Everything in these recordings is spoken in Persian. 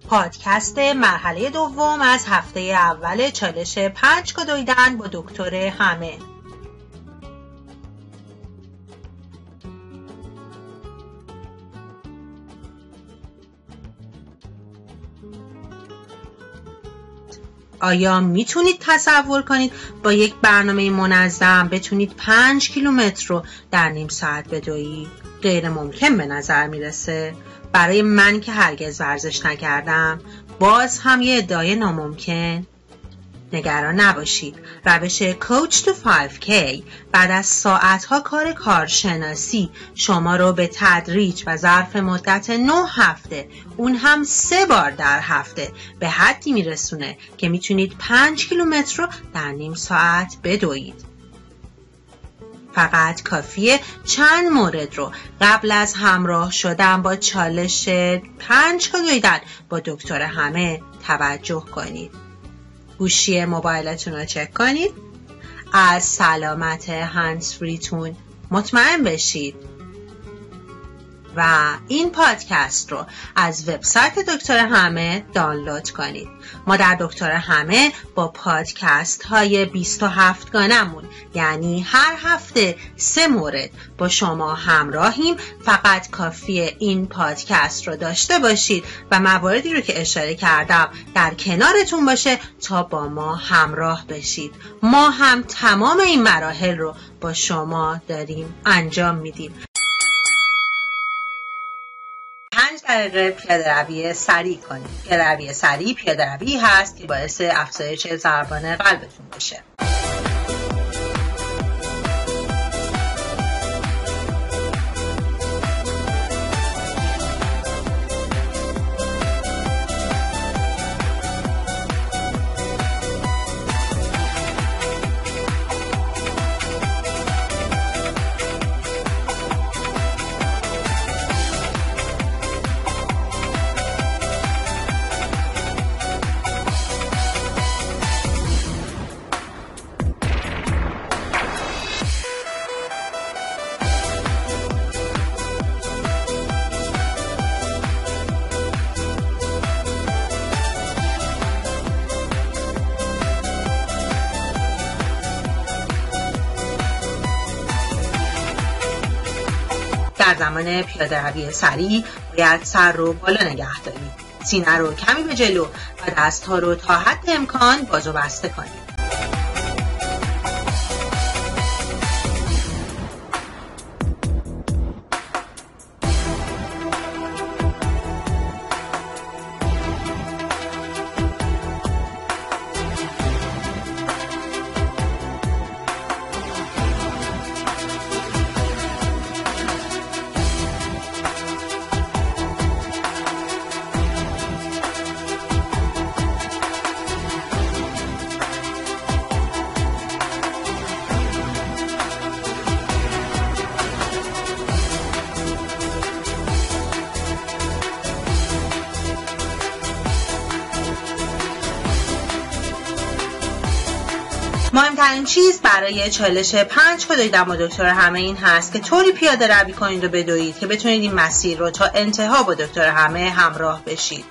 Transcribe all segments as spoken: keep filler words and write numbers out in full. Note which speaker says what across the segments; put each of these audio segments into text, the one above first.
Speaker 1: پادکست مرحله دوم از هفته اول چالش پنج کد دویدن با دکتر همه. آیا میتونید تصور کنید با یک برنامه منظم بتونید پنج کیلومتر رو در نیم ساعت بدوید؟ غیر ممکن به نظر میرسه. برای من که هرگز ورزش نکردم باز هم یه ادعای ناممکن. نگران نباشید، روش کوچ تو فایو کی بعد از ساعتها کار کارشناسی شما رو به تدریج و ظرف مدت نه هفته، اون هم سه بار در هفته، به حدی میرسونه که میتونید پنج کیلومتر رو در نیم ساعت بدوید. فقط کافیه چند مورد رو قبل از همراه شدن با چالش پنج کد دویدن با دکتر همه توجه کنید. گوشی موبایلتون رو چک کنید. از سلامت هندز فریتون مطمئن بشید. و این پادکست رو از وبسایت دکتر همه دانلود کنید. ما در دکتر همه با پادکست های بیست و هفت گانمون، یعنی هر هفته سه مورد، با شما همراهیم. فقط کافیه این پادکست رو داشته باشید و مواردی رو که اشاره کردم در کنارتون باشه تا با ما همراه بشید. ما هم تمام این مراحل رو با شما داریم انجام میدیم. پنج دقیقه پیاده روی سریع کنید. پیاده روی سریع پیاده روی هست که باعث افزایش ضربان قلبتون بشه. در زمان پیاده روی سریع باید سر رو بالا نگه دارید. سینه رو کمی به جلو و دست‌ها رو تا حد امکان باز و بسته کنید. مهمترین چیز برای چالش پنج کد دویدن با دکتر همه این هست که طوری پیاده روی کنید و بدوید که بتونید این مسیر رو تا انتها با دکتر همه همراه بشید.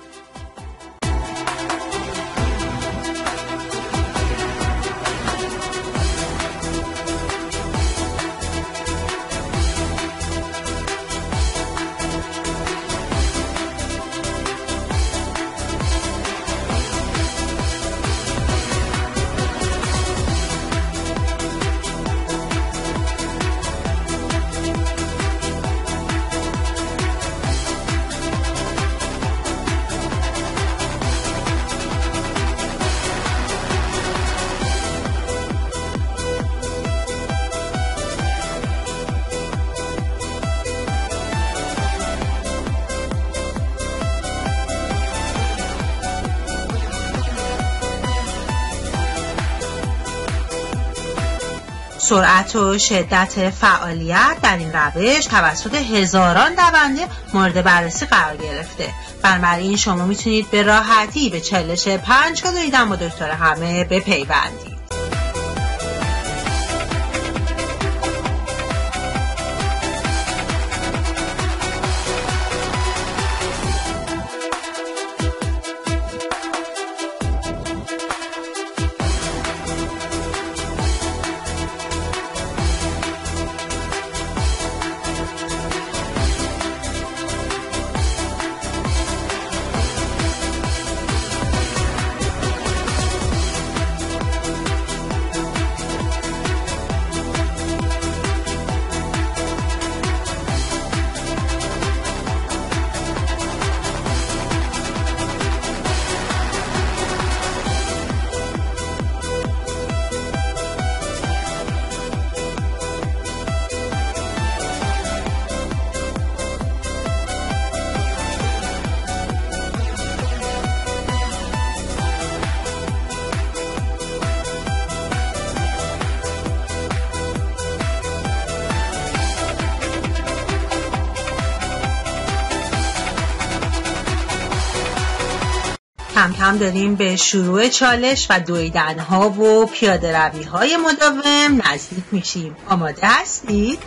Speaker 1: سرعت و شدت فعالیت در این روش توسط هزاران دونده مورد بررسی قرار گرفته. بنابراین شما میتونید به راحتی به چالش پنج کد دویدن با دکتر همه بپیوندید. کم کم داریم به شروع چالش و دویدن ها و پیاده روی های مداوم نزدیک میشیم. آماده هستید؟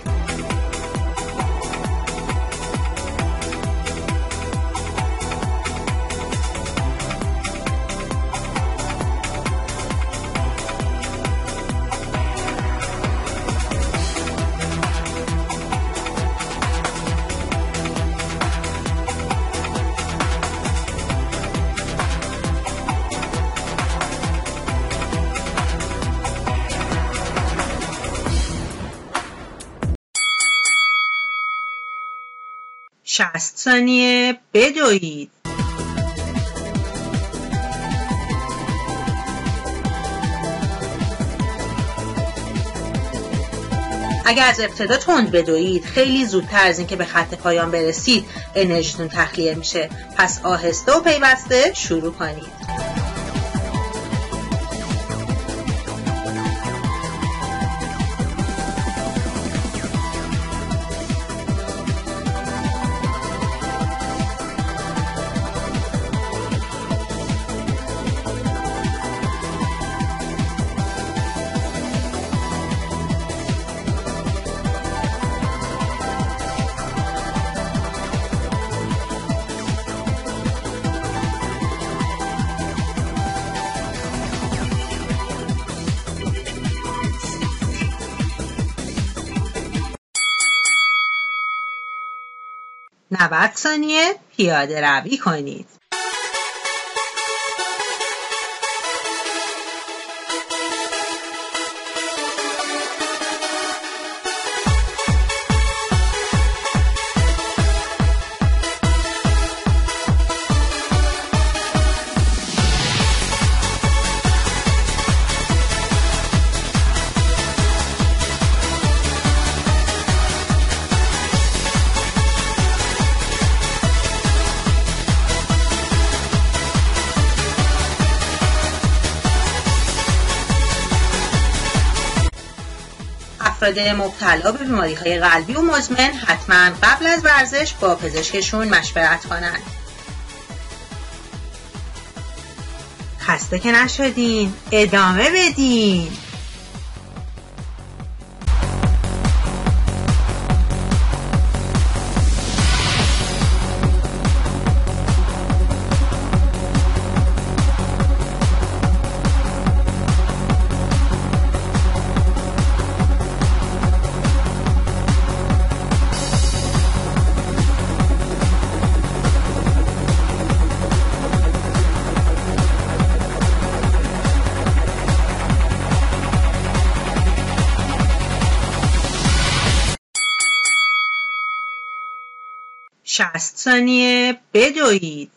Speaker 1: شصت ثانیه بدوید. اگر از ابتدا تند بدوید خیلی زودتر از اینکه به خط پایان برسید انرژیتون تخلیه میشه. پس آهسته و پیوسته شروع کنید. نود ثانیه پیاده روی کنید. افراد مبتلا به بیماری‌های قلبی و مزمن حتما قبل از ورزش با پزشکشون مشورت کنند. خسته که نشدین، ادامه بدین. شصت ثانیه بدوید.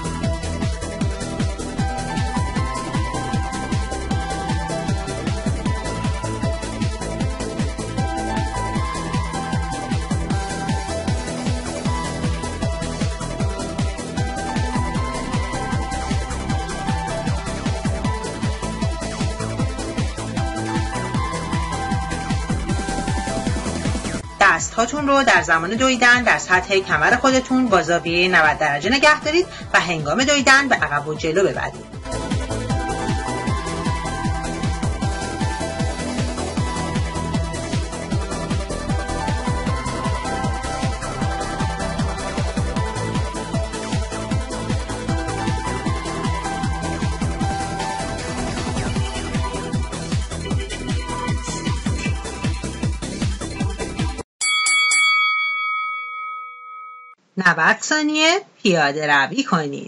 Speaker 1: دست‌هاتون رو در زمان دویدن در سطح کمر خودتون با زاویه نود درجه نگه دارید و هنگام دویدن به عقب و جلو ببرید. نود ثانیه پیاده روی کنید.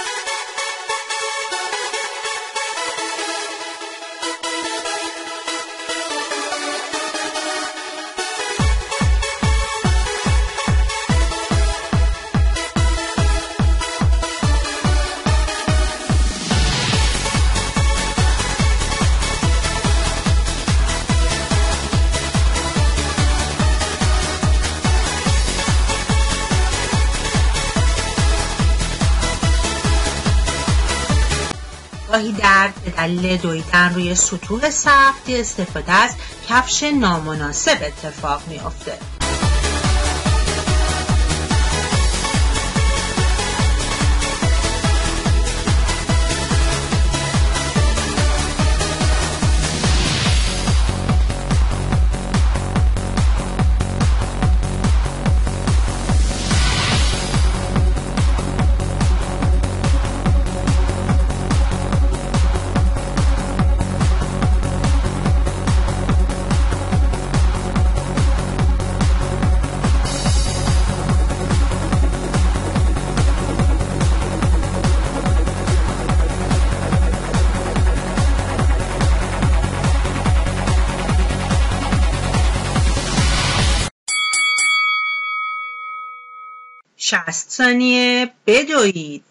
Speaker 1: گاهی درد به دلیل دویدن روی سطوح سخت یا استفاده از کفش نامناسب اتفاق می‌افته. شصت ثانیه بدوید.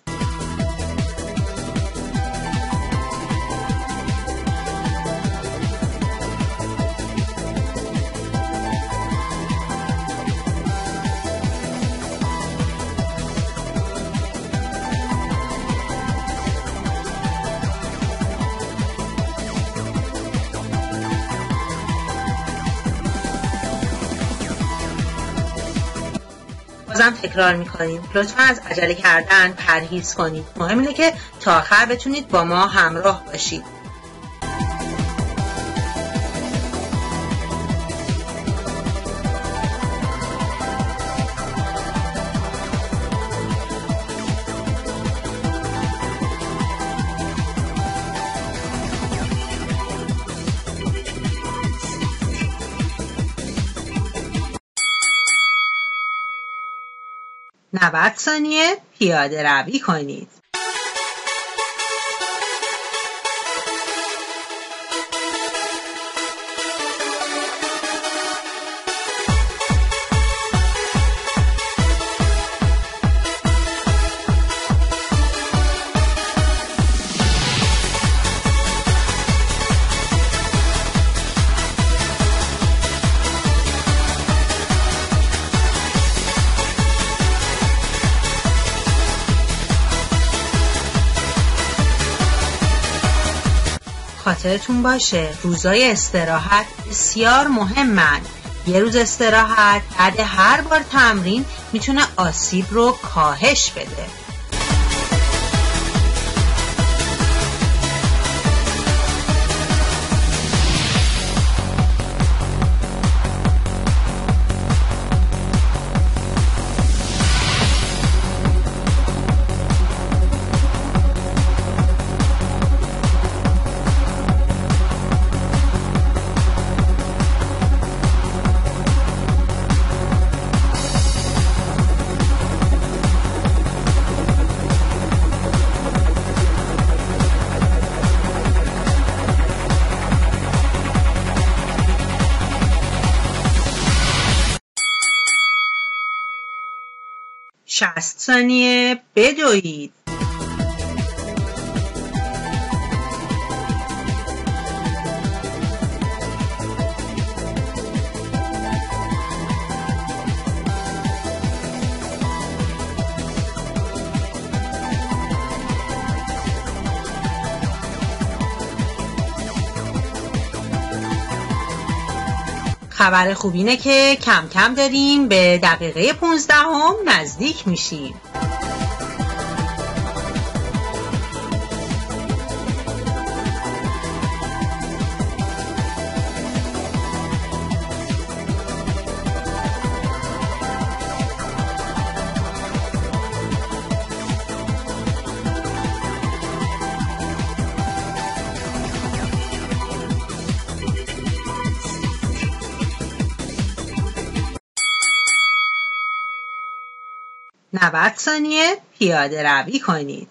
Speaker 1: بازم تکرار میکنیم لطفا از عجله کردن پرهیز کنید. مهم اینه که تا آخر بتونید با ما همراه باشید. نود ثانیه پیاده روی کنید. خاطرتون باشه روزای استراحت بسیار مهمن. یه روز استراحت بعد هر بار تمرین میتونه آسیب رو کاهش بده. شصت ثانیه بدوید. خبر خوب اینه که کم کم داریم به دقیقه پونزدهم نزدیک میشیم. نود ثانیه پیاده روی کنید.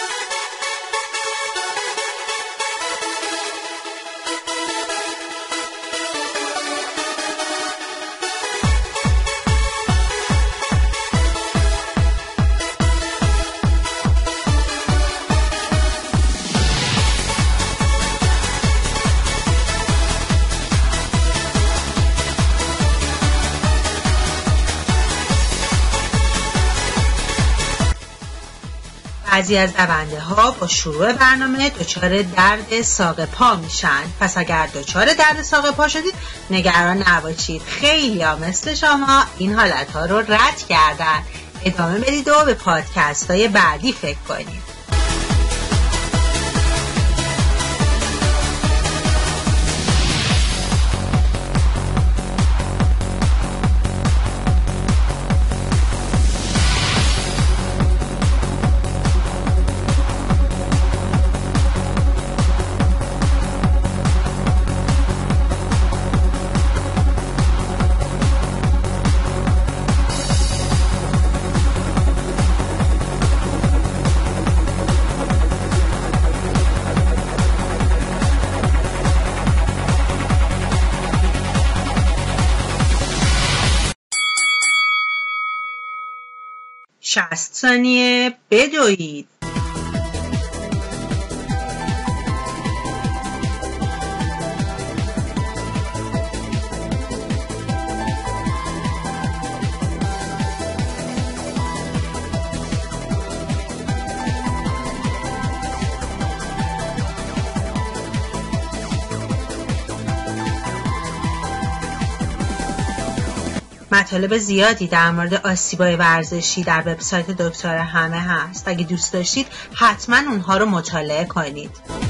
Speaker 1: بعضی از دونده ها با شروع برنامه دچار درد ساق پا میشن. پس اگر دچار درد ساق پا شدید نگران نباشید. خیلی ها مثل شما این حالت ها رو رد کردن. ادامه بدید و به پادکست های بعدی فکر کنید. شصت ثانیه بدوید. مطالب زیادی در مورد آسیبای ورزشی در وبسایت دکتر همه هست. اگه دوست داشتید حتما اونها رو مطالعه کنید.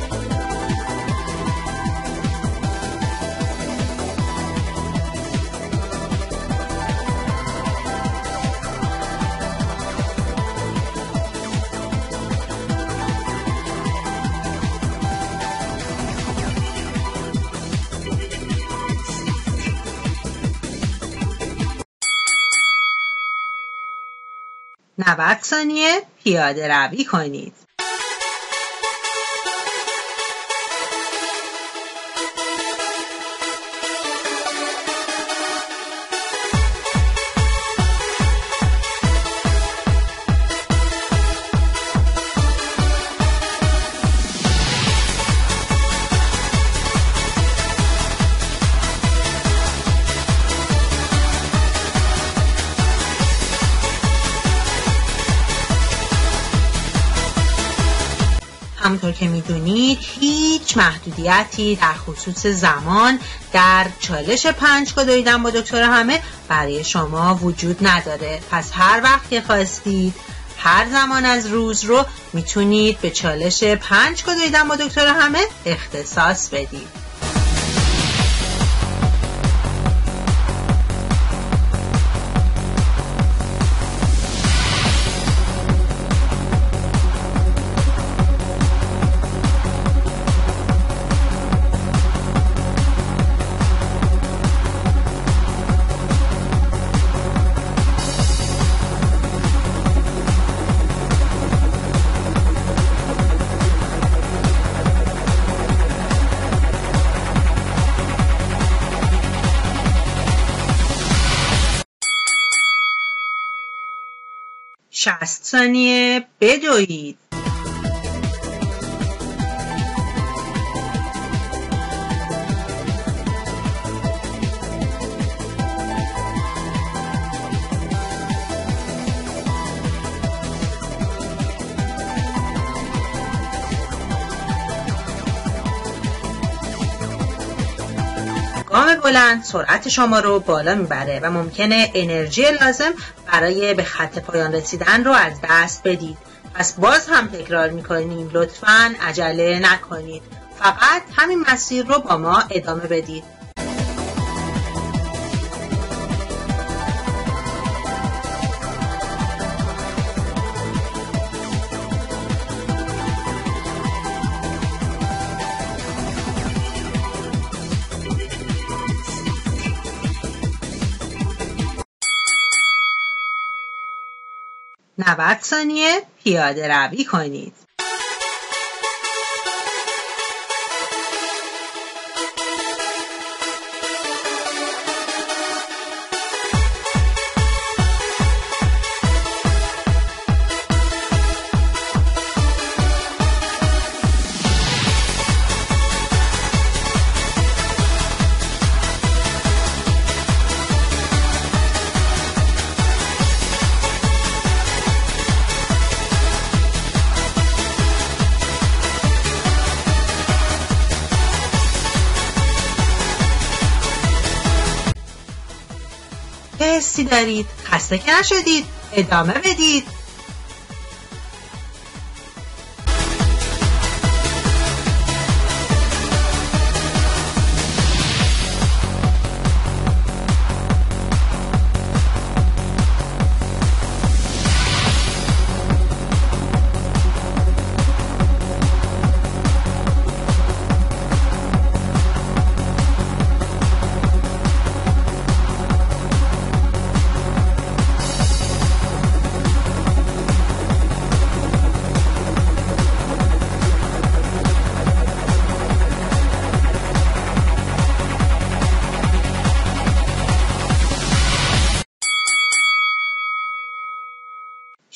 Speaker 1: نود ثانیه پیاده روی کنید. همونطور که میدونید هیچ محدودیتی در خصوص زمان در چالش پنج که دویدن با دکتر همه برای شما وجود نداره. پس هر وقت که خواستید هر زمان از روز رو میتونید به چالش پنج که دویدن با دکتر همه اختصاص بدید. شصت ثانیه بدوید. گام بلند سرعت شما رو بالا میبره و ممکنه انرژی لازم برای به خط پایان رسیدن رو از دست بدید. پس باز هم تکرار میکنیم لطفاً عجله نکنید. فقط همین مسیر رو با ما ادامه بدید. نود ثانیه پیاده روی کنید. چه حسی دارید؟ خسته که نشدید؟ ادامه بدید.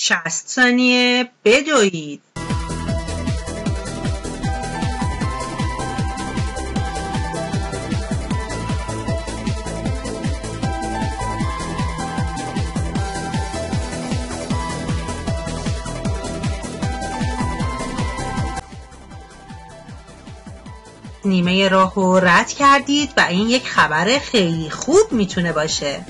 Speaker 1: شصت ثانیه بدوید. نیمه راهو رد کردید و این یک خبر خیلی خوب میتونه باشه.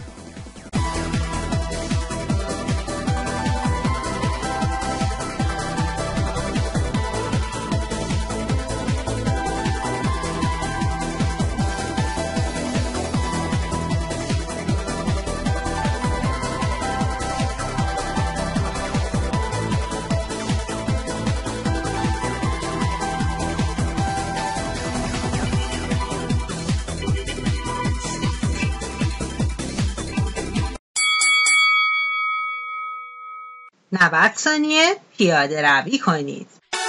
Speaker 1: نود ثانیه پیاده روی کنید.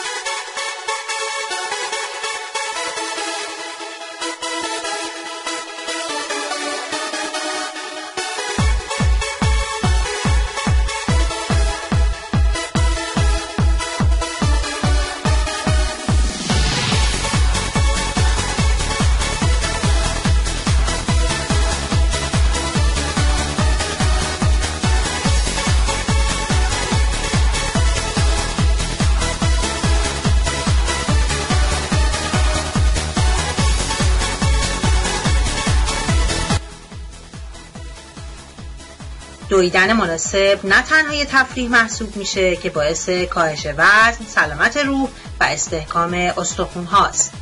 Speaker 1: دویدن مناسب نه تنها یه تفریح محسوب میشه که باعث کاهش وزن، سلامت روح و استحکام استخوان هاست.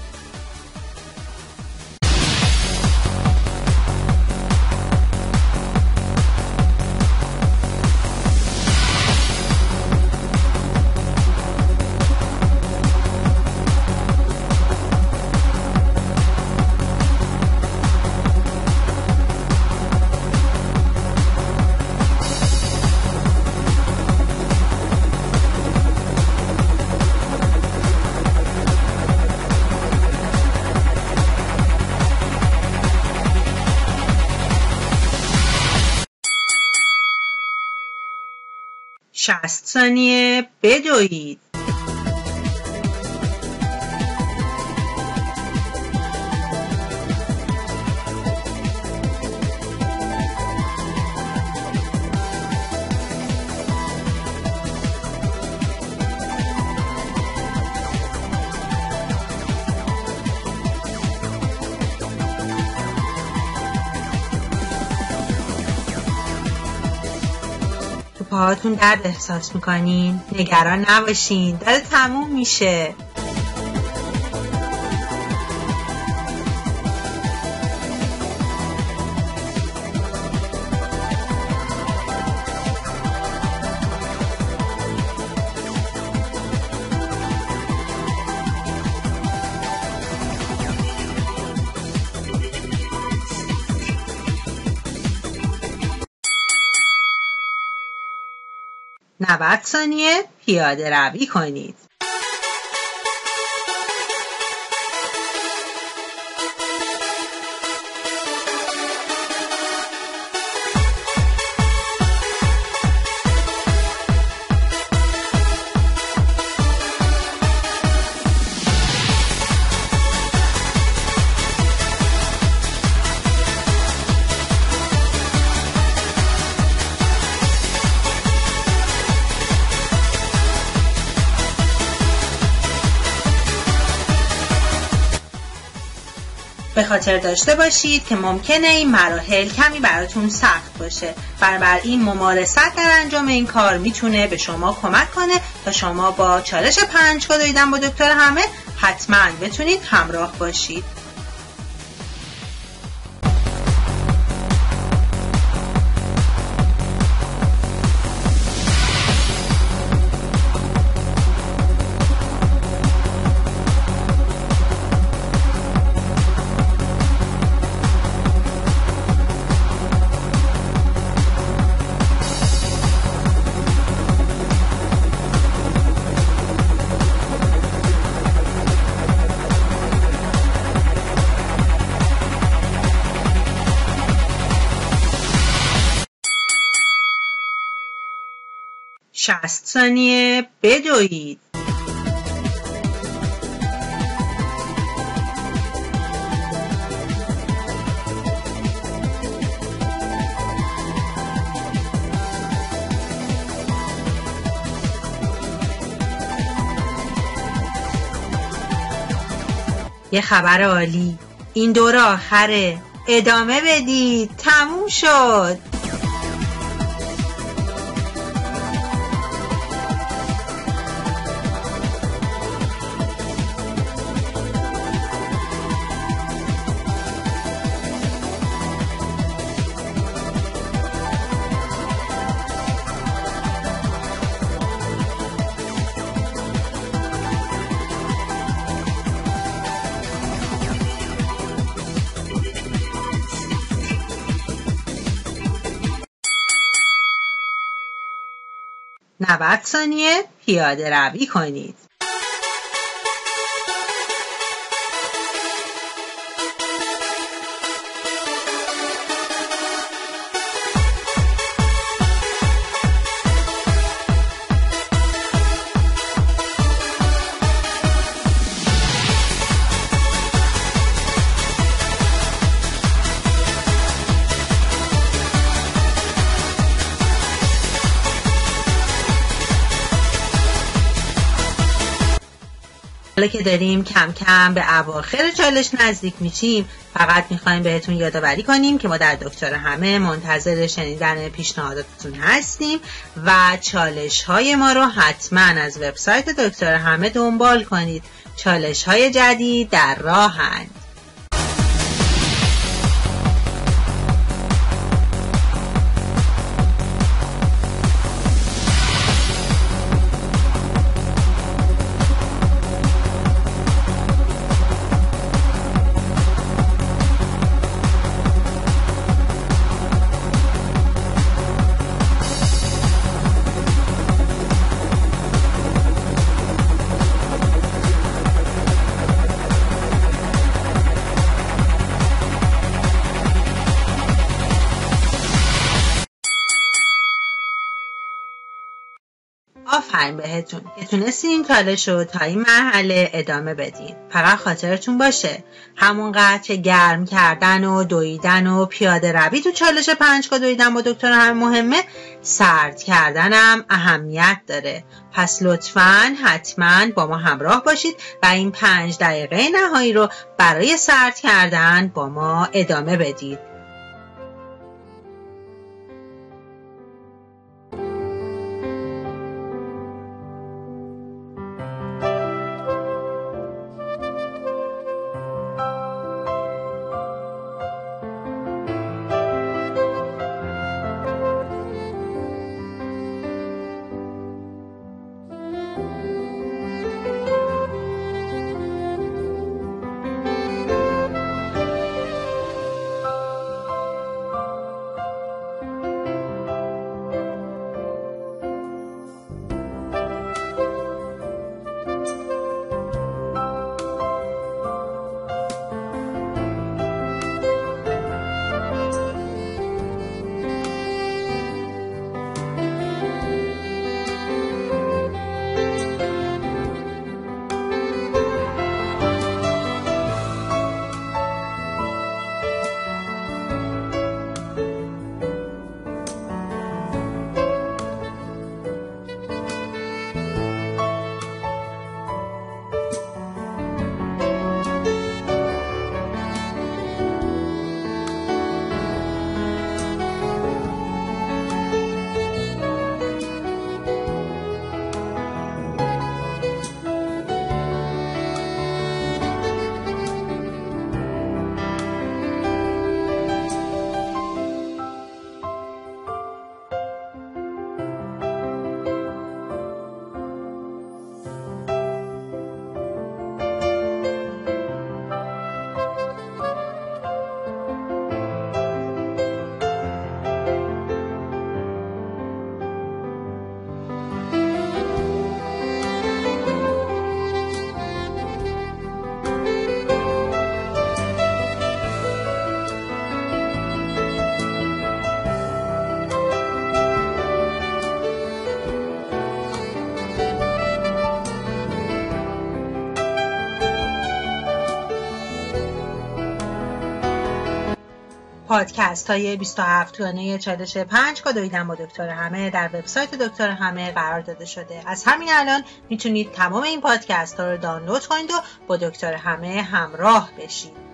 Speaker 1: شصت ثانیه بدوید. پاهاتون درد احساس میکنین؟ نگران نباشین، داره تموم میشه. نود ثانیه پیاده روی کنید. به خاطر داشته باشید که ممکنه این مراحل کمی براتون سخت باشه، بنابراین ممارست در انجام این کار میتونه به شما کمک کنه تا شما با چالش پنجگاه دویدن با دکتر همه حتما بتونید همراه باشید. شصت ثانیه بدوید. یه خبر عالی، این دوره آخره، ادامه بدید، تموم شد. نود ثانیه پیاده روی کنید. حالا که داریم کم کم به اواخر چالش نزدیک میشیم، فقط میخوایم بهتون یادآوری کنیم که ما در دکتر همه منتظر شنیدن پیشنهاداتتون هستیم و چالش های ما رو حتما از وبسایت دکتر همه دنبال کنید. چالش های جدید در راهند. آفرین بهتون که تونستین این چالش رو تا این مرحله ادامه بدین. فقط خاطرتون باشه همونقدر که گرم کردن و دویدن و پیاده روی تو چالش پنجگاه دویدن با دکتر همه مهمه، سرد کردنم اهمیت داره. پس لطفاً حتما با ما همراه باشید و این پنج دقیقه نهایی رو برای سرد کردن با ما ادامه بدید. پادکست های بیست و هفت گانه چالش پنج کد دویدن با دکتر همه در وبسایت دکتر همه قرار داده شده. از همین الان میتونید تمام این پادکست ها رو دانلود کنید و با دکتر همه همراه بشید.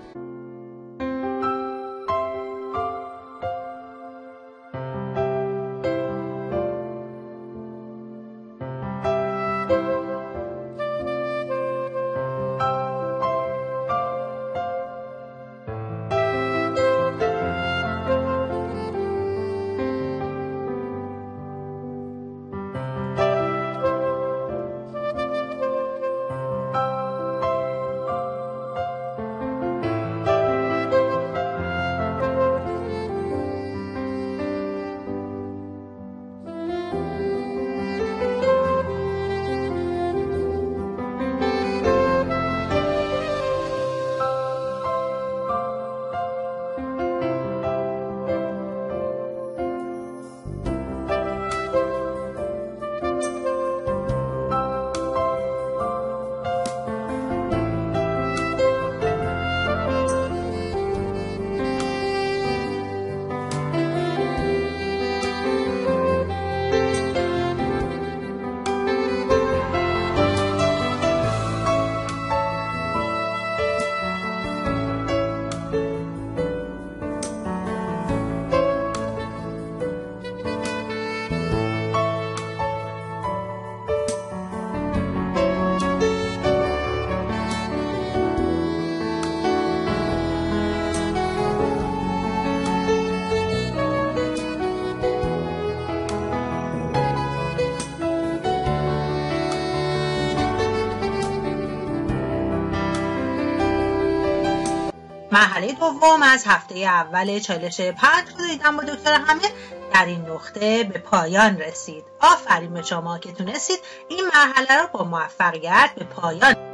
Speaker 1: مرحله دوم از هفته اول چالش پنج کد دویدن با دکتر همه در این نقطه به پایان رسید. آفرین به شما که تونستید این مرحله رو با موفقیت به پایان